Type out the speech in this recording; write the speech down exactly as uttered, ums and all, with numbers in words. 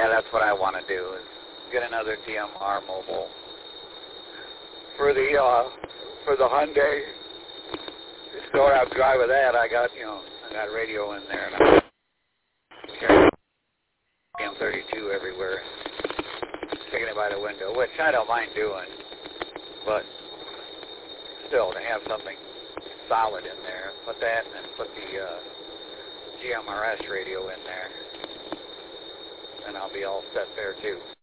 yeah, that's what I want to do is get another D M R mobile for the uh, for the Hyundai. So I drive with that. I got you know I got radio in there and I carry M thirty-two everywhere, sticking it by the window, which I don't mind doing, but still to have something solid in there, put that and then put the uh, G M R S radio in there, and I'll be all set there too.